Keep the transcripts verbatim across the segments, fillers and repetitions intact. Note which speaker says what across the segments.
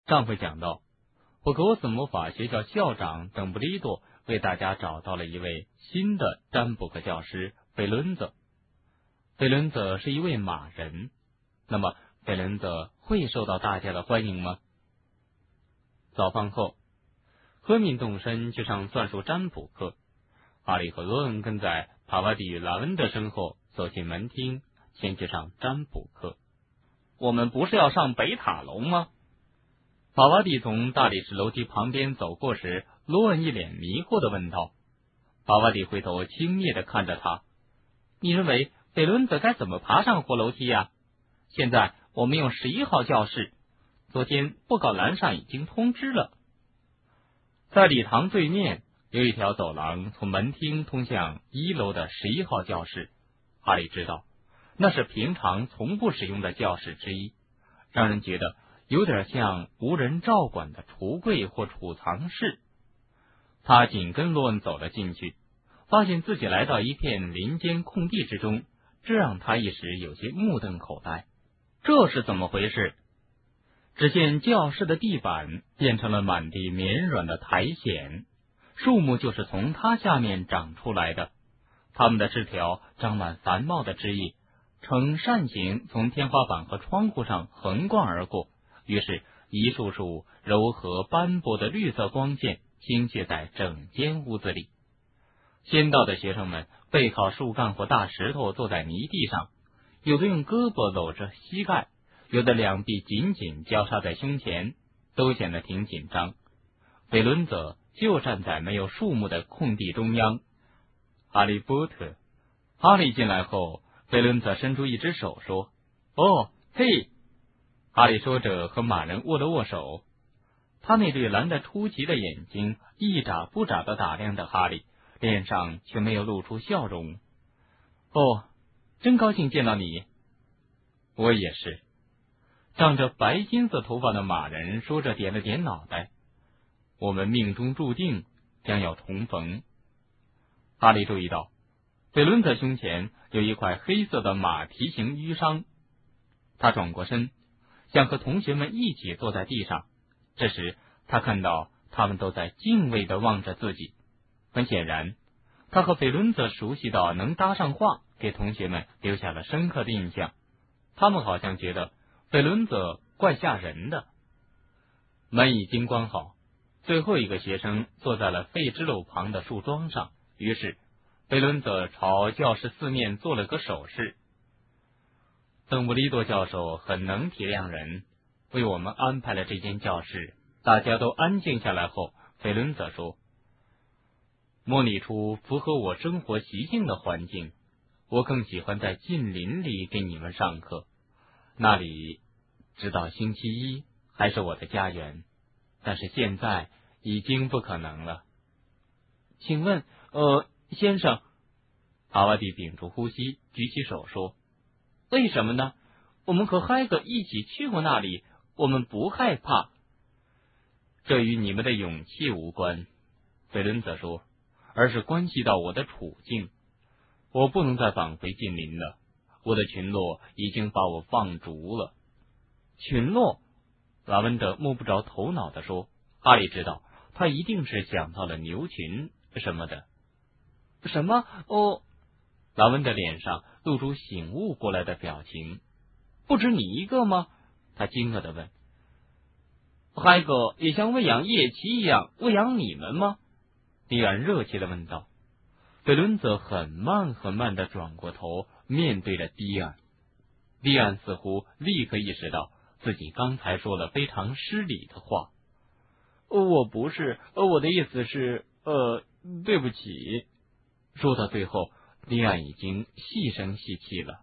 Speaker 1: 上回讲到，霍格沃茨魔法学校校长邓布利多为大家找到了一位新的占卜课教师费伦泽。费伦泽是一位马人，那么费伦泽会受到大家的欢迎吗？早饭后，赫敏动身去上算术占卜课，哈利和罗恩跟在帕瓦迪与拉文德身后走进门厅，先去上占卜课。我们不是要上北塔楼吗？帕瓦迪从大理石楼梯旁边走过时，罗恩一脸迷惑地问道。帕瓦迪回头轻蔑地看着他，你认为费伦泽该怎么爬上火楼梯呀、啊？现在我们用十一号教室，昨天布告栏上已经通知了。在礼堂对面有一条走廊，从门厅通向一楼的十一号教室。哈利知道那是平常从不使用的教室之一，让人觉得有点像无人照管的橱柜或储藏室。他紧跟罗恩走了进去，发现自己来到一片林间空地之中，这让他一时有些目瞪口呆。这是怎么回事？只见教室的地板变成了满地绵软的苔藓，树木就是从它下面长出来的，它们的枝条长满繁茂的枝叶，呈扇形从天花板和窗户上横贯而过，于是一束束柔和斑驳的绿色光线倾泻在整间屋子里。先到的学生们背靠树干或大石头坐在泥地上，有的用胳膊搂着膝盖，有的两臂紧紧交叉在胸前，都显得挺紧张。费伦泽就站在没有树木的空地中央。哈利波特，哈利进来后，费伦泽伸出一只手说：哦，嘿！哈利说着和马人握了握手，他那对蓝得出奇的眼睛一眨不眨地打量着哈利，脸上却没有露出笑容。哦，真高兴见到你。我也是。长着白金色头发的马人说着点了点脑袋。我们命中注定将要重逢。哈利注意到费伦泽胸前有一块黑色的马蹄形淤伤，他转过身，想和同学们一起坐在地上。这时他看到他们都在敬畏地望着自己。很显然，他和费伦泽熟悉到能搭上话，给同学们留下了深刻的印象。他们好像觉得费伦泽怪吓人的。门已经关好，最后一个学生坐在了废支楼旁的树桩上，于是费伦泽朝教室四面做了个手势。邓布利多教授很能体谅人，为我们安排了这间教室。大家都安静下来后，费伦泽说：模拟出符合我生活习性的环境，我更喜欢在近邻里给你们上课，那里直到星期一还是我的家园，但是现在已经不可能了。请问呃先生，哈瓦迪屏住呼吸，举起手说：为什么呢？我们和嗨格一起去过那里，我们不害怕。这与你们的勇气无关，费伦泽说，而是关系到我的处境。我不能再返回近邻了，我的群落已经把我放逐了。群落？拉文德摸不着头脑地说。哈利知道他一定是想到了牛群什么的。什么？哦，拉文德脸上露出醒悟过来的表情。不止你一个吗？他惊愕地问。嗨格也像喂养夜骑一样喂养你们吗？迪安热切地问道。费伦泽很慢很慢地转过头，面对着迪安。迪安似乎立刻意识到自己刚才说了非常失礼的话。我不是，我的意思是，呃，对不起。说到最后，迪安已经细声细气了。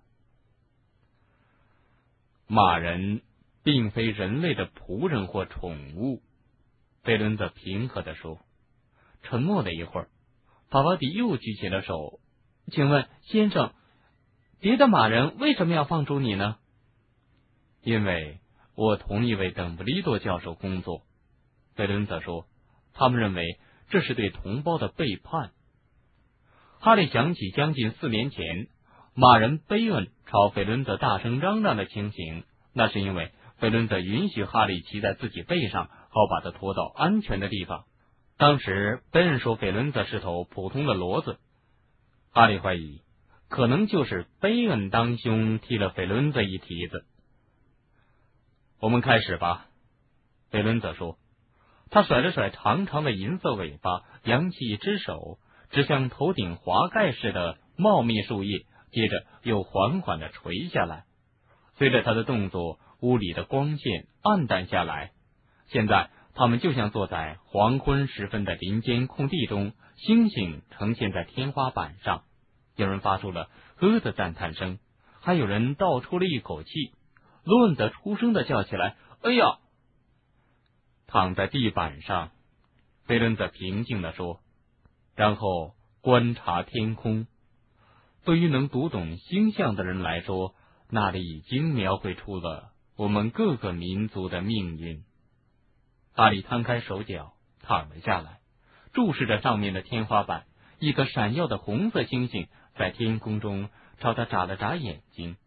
Speaker 1: 马人并非人类的仆人或宠物，费伦泽平和地说。沉默了一会儿，法瓦迪又举起了手。请问先生，别的马人为什么要放逐你呢？因为我同意为邓布利多教授工作，费伦泽说。他们认为这是对同胞的背叛。哈利想起将近四年前马人贝恩朝费伦泽大声嚷嚷的情形，那是因为费伦泽允许哈利骑在自己背上，好把他拖到安全的地方。当时本说费伦泽是头普通的骡子，哈利怀疑可能就是贝恩当兄踢了费伦泽一蹄子。我们开始吧，费伦泽说。他甩了甩长长的银色尾巴，扬起一只手，指向头顶华盖似的茂密树叶，接着又缓缓地垂下来。随着他的动作，屋里的光线暗淡下来。现在他们就像坐在黄昏时分的林间空地中，星星呈现在天花板上。有人发出了呵的赞叹声，还有人倒出了一口气。罗恩则出声的叫起来：“哎呀！”躺在地板上，菲伦泽平静地说，然后观察天空。对于能读懂星象的人来说，那里已经描绘出了我们各个民族的命运。哈利摊开手脚，躺了下来，注视着上面的天花板。一颗闪耀的红色星星在天空中朝他眨了眨眼睛。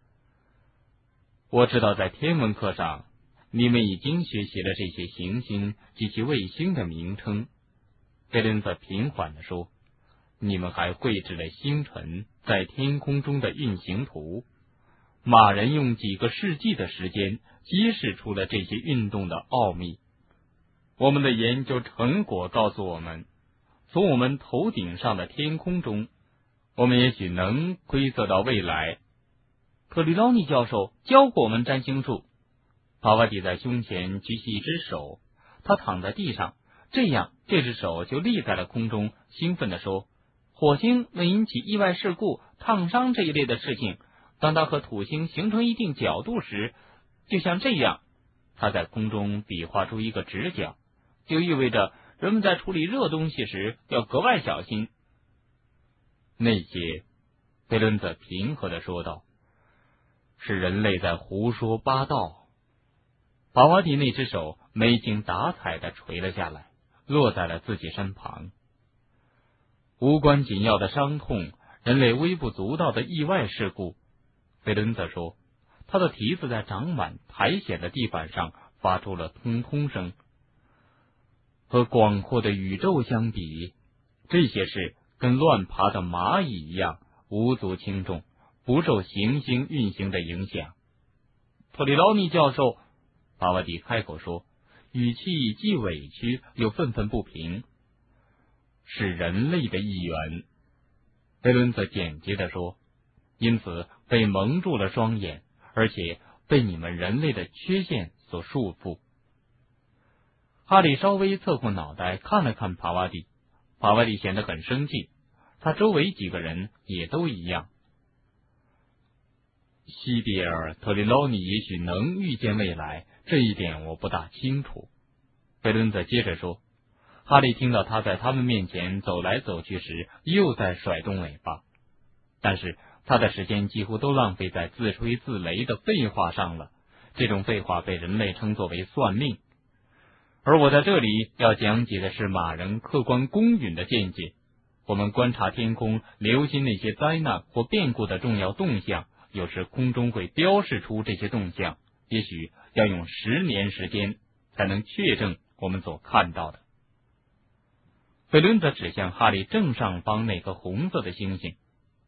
Speaker 1: 我知道在天文课上你们已经学习了这些行星及其卫星的名称，贝伦泽平缓地说，你们还绘制了星辰在天空中的运行图。马人用几个世纪的时间揭示出了这些运动的奥秘。我们的研究成果告诉我们，从我们头顶上的天空中，我们也许能窥测到未来。特里劳尼教授教过我们占星术。帕瓦蒂在胸前举起一只手，他躺在地上，这样这只手就立在了空中，兴奋地说，火星能引起意外事故、烫伤这一类的事情，当它和土星形成一定角度时，就像这样，他在空中比划出一个直角，就意味着人们在处理热东西时要格外小心。那些，贝伦泽平和地说道，是人类在胡说八道。帕瓦蒂那只手没精打采地垂了下来，落在了自己身旁。无关紧要的伤痛，人类微不足道的意外事故，贝伦泽说，他的蹄子在长满苔藓的地板上发出了通通声。和广阔的宇宙相比，这些事跟乱爬的蚂蚁一样无足轻重，不受行星运行的影响。特里劳尼教授，帕瓦蒂开口说，语气既委屈又愤愤不平，是人类的一员。贝伦泽简洁地说，因此被蒙住了双眼，而且被你们人类的缺陷所束缚。哈利稍微侧过脑袋看了看帕瓦蒂，帕瓦蒂显得很生气，他周围几个人也都一样。西比尔·特里劳尼也许能预见未来，这一点我不大清楚。贝伦泽接着说，哈利听到他在他们面前走来走去时又在甩动尾巴，但是他的时间几乎都浪费在自吹自擂的废话上了，这种废话被人类称作为算命。而我在这里要讲解的是马人客观公允的见解。我们观察天空，留心那些灾难或变故的重要动向，有时空中会标示出这些动向，也许要用十年时间才能确证我们所看到的。费伦泽指向哈利正上方那颗红色的星星。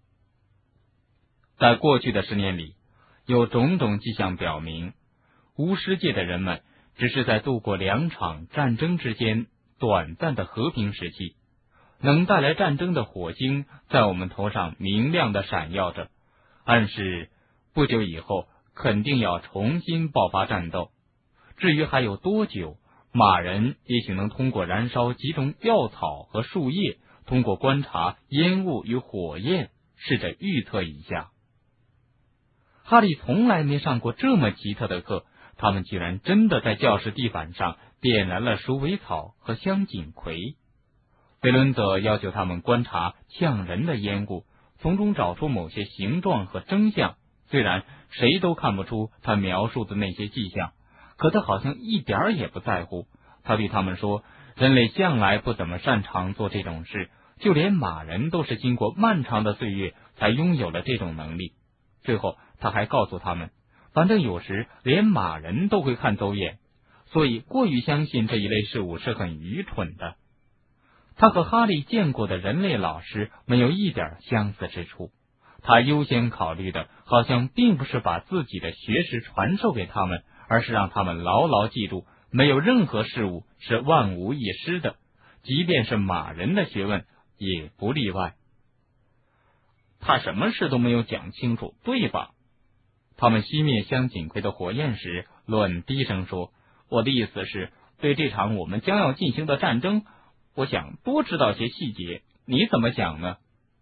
Speaker 1: 在过去的十年里，有种种迹象表明，巫师界的人们只是在度过两场战争之间短暂的和平时期。能带来战争的火星在我们头上明亮地闪耀着，暗示不久以后肯定要重新爆发战斗。至于还有多久，马人也许能通过燃烧几种药草和树叶，通过观察烟雾与火焰，试着预测一下。哈利从来没上过这么奇特的课，他们居然真的在教室地板上点燃了鼠尾草和香锦葵。贝伦泽要求他们观察呛人的烟雾，从中找出某些形状和征象。虽然谁都看不出他描述的那些迹象，可他好像一点儿也不在乎。他对他们说，人类向来不怎么擅长做这种事，就连马人都是经过漫长的岁月才拥有了这种能力。最后他还告诉他们， 反正有时连马人都会看走眼，所以过于相信这一类事物是很愚蠢的。他和哈利见过的人类老师没有一点相似之处，他优先考虑的好像并不是把自己的学识传授给他们，而是让他们牢牢记住，没有任何事物是万无一失的，即便是马人的学问也不例外。他什么事都没有讲清楚，对吧？他们熄灭香锦葵的火焰时，罗恩低声说，我的意思是，对这场我们将要进行的战争，我想多知道些细节，你怎么想呢？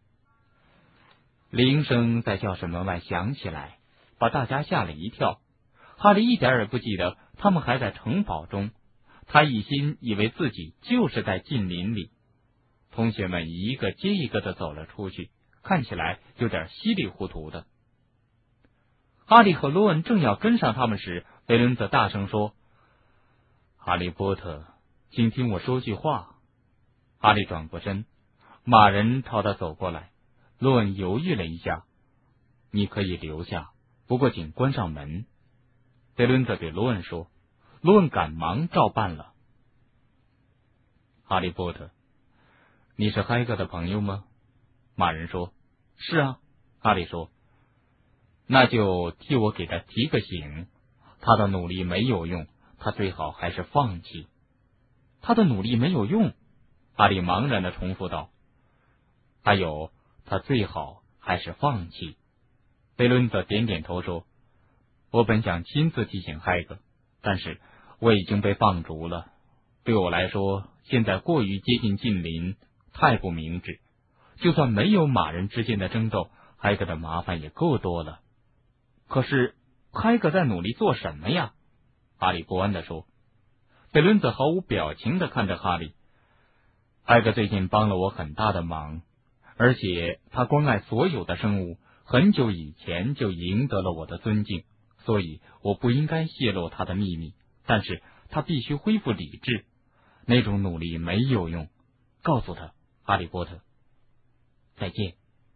Speaker 1: 铃声在教室门外响起来，把大家吓了一跳。哈利一点也不记得他们还在城堡中，他一心以为自己就是在禁林里。同学们一个接一个的走了出去，看起来有点稀里糊涂的。哈利和罗恩正要跟上他们时，菲伦泽大声说，哈利波特，请听我说句话。哈利转过身，马人朝他走过来。罗恩犹豫了一下，你可以留下，不过请关上门。菲伦泽对罗恩说，罗恩赶忙照办了。哈利波特，你是嗨格的朋友吗？马人说，是啊。哈利说，那就替我给他提个醒，他的努力没有用，他最好还是放弃。他的努力没有用，哈利茫然地重复道。还有，他最好还是放弃。贝伦泽点点头说，我本想亲自提醒嗨格，但是我已经被放逐了。对我来说，现在过于接近近邻，太不明智。就算没有马人之间的争斗，嗨格的麻烦也够多了。可是嗨格在努力做什么呀？哈利不安地说。贝伦泽毫无表情地看着哈利。嗨格最近帮了我很大的忙，而且他关爱所有的生物，很久以前就赢得了我的尊敬，所以我不应该泄露他的秘密。但是他必须恢复理智，那种努力没有用。告诉他，哈利波特，再见。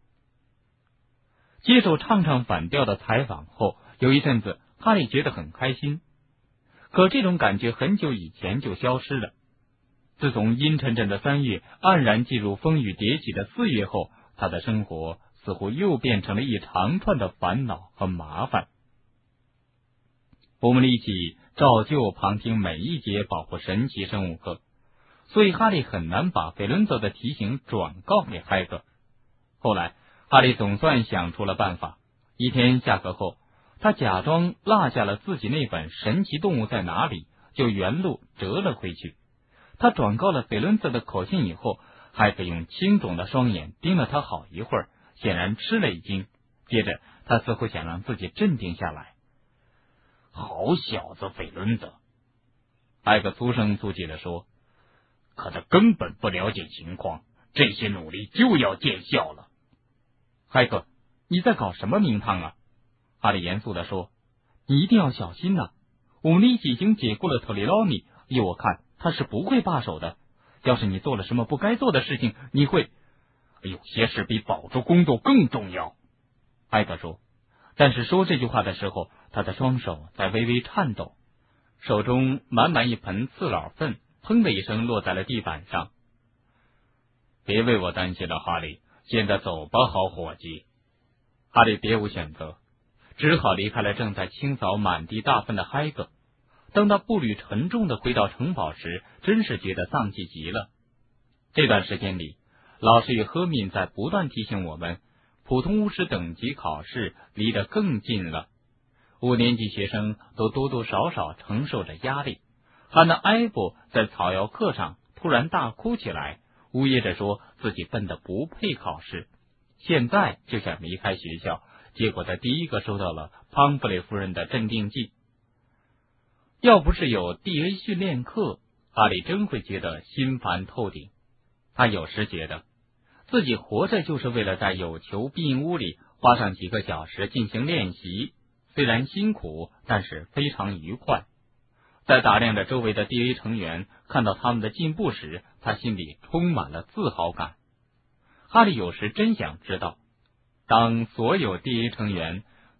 Speaker 1: 接受唱唱反调的采访后，有一阵子哈利觉得很开心，可这种感觉很久以前就消失了。自从阴沉沉的三月黯然进入风雨迭起的四月后，他的生活似乎又变成了一长串的烦恼和麻烦。我们一起照旧旁听每一节保护神奇生物课，所以哈利很难把费伦泽的提醒转告给嗨格。后来哈利总算想出了办法。一天下课后，他假装落下了自己那本《神奇动物在哪里》，就原路折了回去。他转告了费伦泽的口信以后，嗨格用青肿的双眼盯了他好一会儿，显然吃了一惊。接着他似乎想让自己镇定下来。好小子费伦泽，嗨格粗声粗气地说，可他根本不了解情况，这些努力就要见效了。嗨格，你在搞什么名堂啊？哈利严肃地说，你一定要小心呐、啊！我们一起已经解雇了特里劳尼，依我看他是不会罢手的。要是你做了什么不该做的事情，你会……有些事比保住工作更重要。嗨格说，但是说这句话的时候，他的双手在微微颤抖，手中满满一盆刺老粪，砰的一声落在了地板上。别为我担心了，哈利，现在走吧，好伙计。哈利别无选择，只好离开了正在清扫满地大粪的嗨格。当他步履沉重地回到城堡时，真是觉得丧气极了。这段时间里，老师与赫敏在不断提醒我们，普通巫师等级考试离得更近了。五年级学生都多多少少承受着压力。汉娜埃布在草药课上突然大哭起来，呜咽着说自己笨得不配考试，现在就想离开学校，结果他第一个收到了庞弗雷夫人的镇定剂。要不是有 D A 训练课，哈利真会觉得心烦透顶。他有时觉得自己活着就是为了在有求必应屋里花上几个小时进行练习，虽然辛苦，但是非常愉快。在打量着周围的 D A 成员，看到他们的进步时，他心里充满了自豪感。哈利有时真想知道，当所有 D A 成员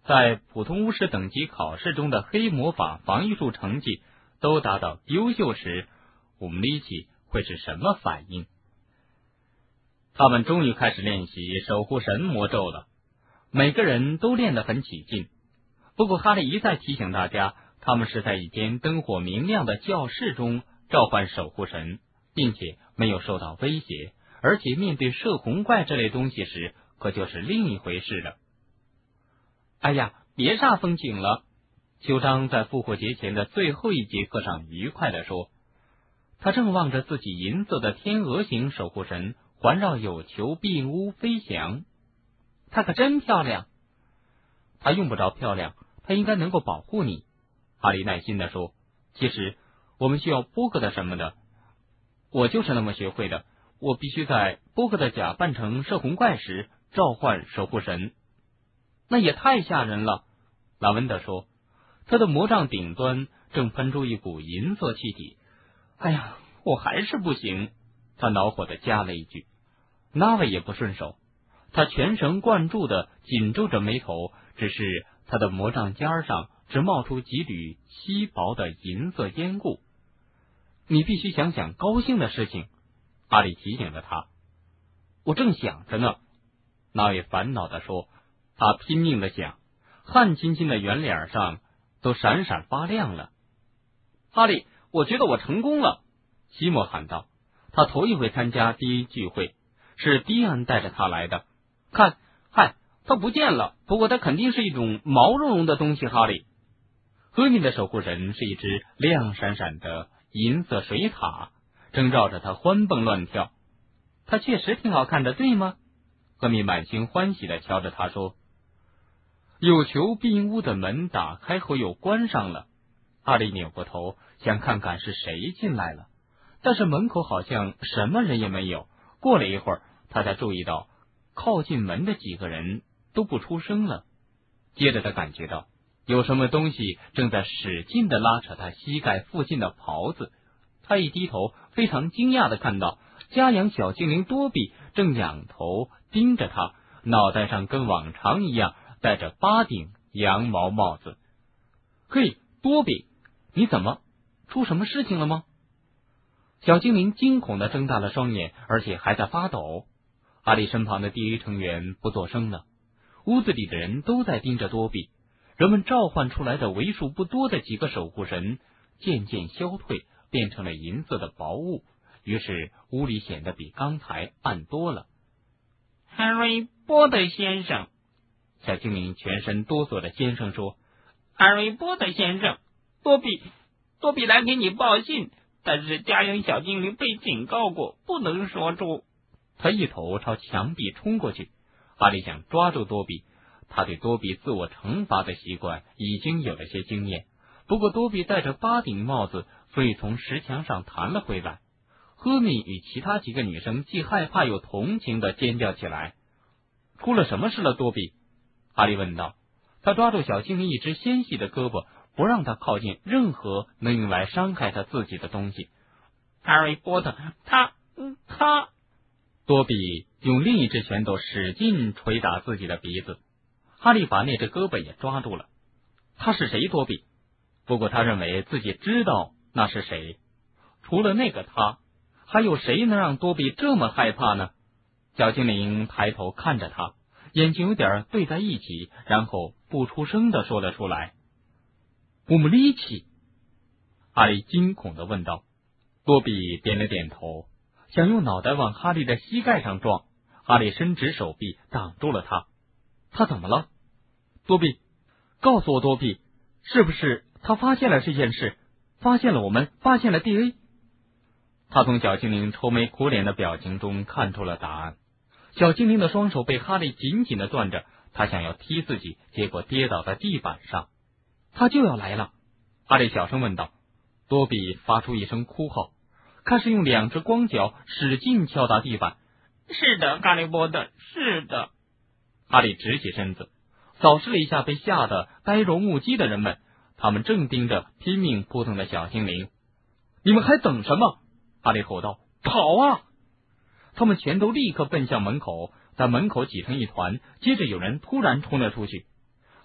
Speaker 1: 在普通巫师等级考试中的黑魔法防御术成绩都达到优秀时，乌姆利奇会是什么反应？他们终于开始练习守护神魔咒了，每个人都练得很起劲。不过哈利一再提醒大家，他们是在一间灯火明亮的教室中召唤守护神，并且没有受到威胁，而且面对摄魂怪这类东西时，可就是另一回事了。哎呀，别煞风景了！邱章在复活节前的最后一节课上愉快地说，他正望着自己银色的天鹅形守护神环绕有球壁屋飞翔，它可真漂亮。它用不着漂亮，它应该能够保护你。哈利耐心地说，其实我们需要波哥的什么的，我就是那么学会的。我必须在波哥的假扮成摄魂怪时召唤守护神。那也太吓人了，拉文德说，他的魔杖顶端正喷出一股银色气体。哎呀，我还是不行，他恼火地加了一句。纳维也不顺手，他全神贯注地紧皱着眉头，只是他的魔杖尖上只冒出几缕稀薄的银色烟雾。你必须想想高兴的事情，阿里提醒着他。我正想着呢，纳维烦恼地说，他拼命地想，汗津津的圆脸上都闪闪发亮了。哈利，我觉得我成功了，西莫喊道。他头一回参加第一聚会，是迪安带着他来的。看，嗨，他不见了，不过他肯定是一种毛茸茸的东西。哈利，赫敏的守护神是一只亮闪闪的银色水獭，正绕着他欢蹦乱跳。他确实挺好看的，对吗？赫敏满心欢喜地瞧着他说。有球壁屋的门打开后又关上了，哈利扭过头想看看是谁进来了，但是门口好像什么人也没有。过了一会儿，他才注意到靠近门的几个人都不出声了。接着他感觉到有什么东西正在使劲地拉扯他膝盖附近的袍子。他一低头，非常惊讶地看到家养小精灵多比正仰头盯着他，脑袋上跟往常一样戴着八顶羊毛帽子。嘿，多比，你怎么出什么事情了吗？小精灵惊恐地睁大了双眼，而且还在发抖。哈利身旁的第一成员不作声了，屋子里的人都在盯着多比。人们召唤出来的为数不多的几个守护神渐渐消退，变成了银色的薄雾，于是屋里显得比刚才暗多了。
Speaker 2: 哈利波特先生，
Speaker 1: 小精灵全身哆嗦的尖声说，
Speaker 2: 哈利波特先生，多比多比来给你报信，但是家养小精灵被警告过，不能说出。
Speaker 1: 他一头朝墙壁冲过去。哈利想抓住多比，他对多比自我惩罚的习惯已经有了些经验。不过多比戴着八顶帽子，所以从石墙上弹了回来。赫敏与其他几个女生既害怕又同情的尖叫起来。出了什么事了，多比？哈利问道。他抓住小精灵一只纤细的胳膊，不让他靠近任何能用来伤害他自己的东西。
Speaker 2: 哈利波特，他他
Speaker 1: 多比用另一只拳头使劲捶打自己的鼻子。哈利把那只胳膊也抓住了。他是谁，多比？不过他认为自己知道那是谁。除了那个他，还有谁能让多比这么害怕呢？小精灵抬头看着他，眼睛有点对在一起，然后不出声地说了出来。乌姆利奇！哈利惊恐地问道。多比点了点头，想用脑袋往哈利的膝盖上撞。哈利伸直手臂挡住了他。他怎么了？多比，告诉我，多比，是不是他发现了这件事，发现了我们，发现了 D A？ 他从小精灵愁眉苦脸的表情中看出了答案。小精灵的双手被哈利紧紧地攥着，他想要踢自己，结果跌倒在地板上。他就要来了，哈利小声问道。多比发出一声哭号，开始用两只光脚使劲敲打地板。
Speaker 2: 是的，哈利波特，是的。
Speaker 1: 哈利直起身子，扫视了一下被吓得呆若木鸡的人们，他们正盯着拼命扑腾的小精灵。你们还等什么？哈利吼道，跑啊！他们全都立刻奔向门口，在门口挤成一团，接着有人突然冲了出去。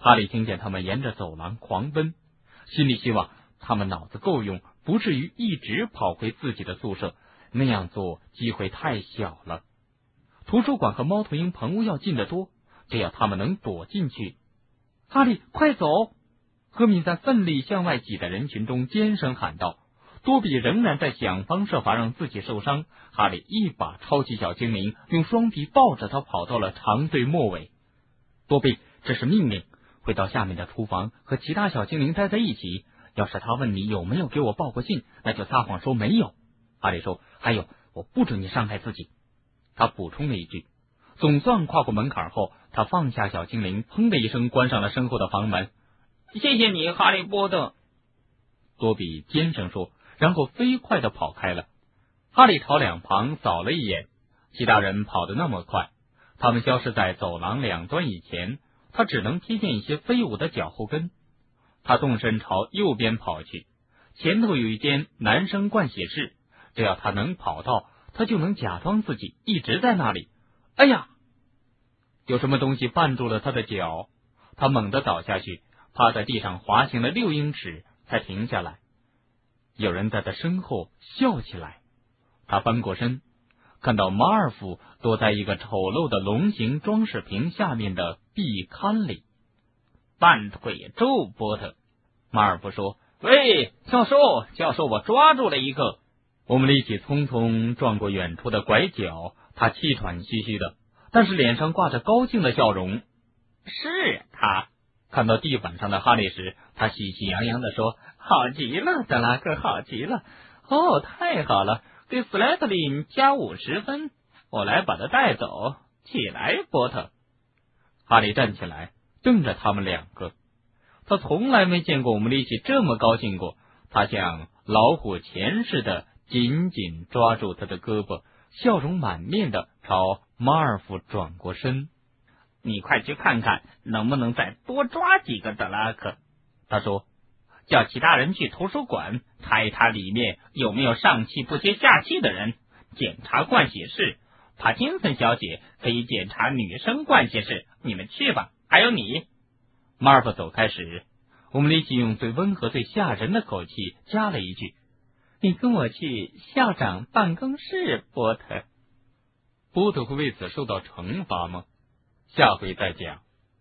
Speaker 1: 哈利听见他们沿着走廊狂奔，心里希望他们脑子够用，不至于一直跑回自己的宿舍，那样做机会太小了。图书馆和猫头鹰棚屋要近得多，只要他们能躲进去。哈利，快走！赫敏在奋力向外挤的人群中尖声喊道。多比仍然在想方设法让自己受伤，哈利一把抄起小精灵，用双臂抱着他跑到了长队末尾。多比，这是命令，回到下面的厨房和其他小精灵待在一起。要是他问你有没有给我报过信，那就撒谎说没有。哈利说，还有，我不准你伤害自己。他补充了一句。总算跨过门槛后，他放下小精灵，砰的一声关上了身后的房门。
Speaker 2: 谢谢你，哈利波特。
Speaker 1: 多比尖声说，然后飞快地跑开了。哈利朝两旁扫了一眼，其他人跑得那么快，他们消失在走廊两端以前，他只能瞥见一些飞舞的脚后跟。他动身朝右边跑去，前头有一间男生盥洗室，只要他能跑到，他就能假装自己一直在那里。哎呀！有什么东西绊住了他的脚，他猛地倒下去，趴在地上滑行了六英尺才停下来。有人在他身后笑起来，他翻过身，看到马尔福躲在一个丑陋的龙形装饰瓶下面的壁龛里。
Speaker 2: 半腿咒，波特。
Speaker 1: 马尔福说，
Speaker 2: 喂，教授，教授，我抓住了一个。
Speaker 1: 我们一起匆匆撞过远处的拐角，他气喘吁吁的，但是脸上挂着高兴的笑容。
Speaker 2: 是他。
Speaker 1: 看到地板上的哈利时，他喜气洋洋地说，
Speaker 2: 好极了，德拉克，好极了。哦，太好了，给斯莱特林加五十分。我来把他带走。起来，波特。
Speaker 1: 哈利站起来，瞪着他们两个。他从来没见过我们力气这么高兴过。他像老虎钳似的紧紧抓住他的胳膊，笑容满面的朝马尔福转过身。
Speaker 2: 你快去看看能不能再多抓几个德拉克。
Speaker 1: 他说，
Speaker 2: 叫其他人去图书馆查一查里面有没有上气不接下气的人，检查盥洗室。帕金森小姐可以检查女生盥洗室，你们去吧。还有你。
Speaker 1: 马尔福走开时，我们立即用最温和最吓人的口气加了一句，
Speaker 2: 你跟我去校长办公室，波特。
Speaker 1: 波特会为此受到惩罚吗？下回再讲。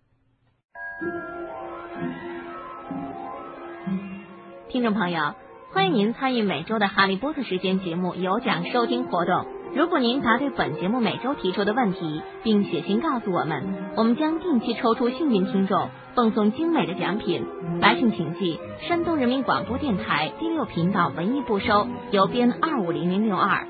Speaker 3: 听众朋友，欢迎您参与每周的哈利波特时间节目有奖收听活动。如果您答对本节目每周提出的问题，并写信告诉我们，我们将定期抽出幸运听众，奉送精美的奖品。来信请寄山东人民广播电台第六频道文艺部收，邮编二五零零六二。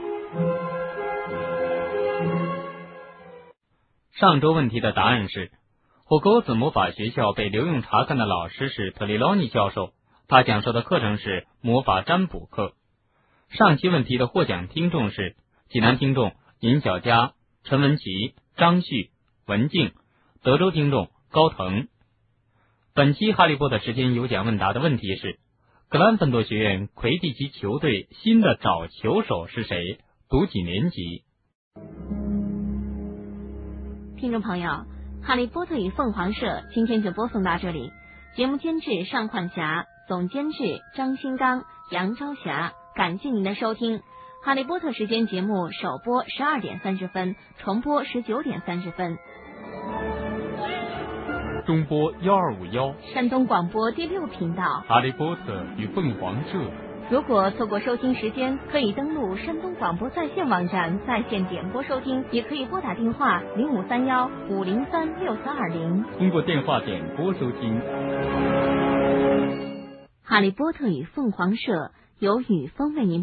Speaker 1: 上周问题的答案是，霍格沃茨魔法学校被留用查看的老师是特里劳尼教授，他讲授的课程是魔法占卜课。上期问题的获奖听众是济南听众尹小佳、陈文琪、张旭、文静，德州听众高腾。本期哈利波特时间有奖问答的问题是，格兰芬多学院魁地奇球队新的找球手是谁？读几年级？
Speaker 3: 听众朋友，哈利波特与凤凰社今天就播送到这里。节目监制尚焕霞，总监制张新刚、杨朝霞。感谢您的收听。哈利波特时间节目首播十二点三十分，重播十九点三十分。
Speaker 1: 中波幺二五幺，
Speaker 3: 山东广播第六频道。
Speaker 1: 哈利波特与凤凰社。
Speaker 3: 如果错过收听时间，可以登录山东广播在线网站在线点播收听，也可以拨打电话零五三幺五零三六四二零，
Speaker 1: 通过电话点播收听。
Speaker 3: 哈利波特与凤凰社由雨峰为您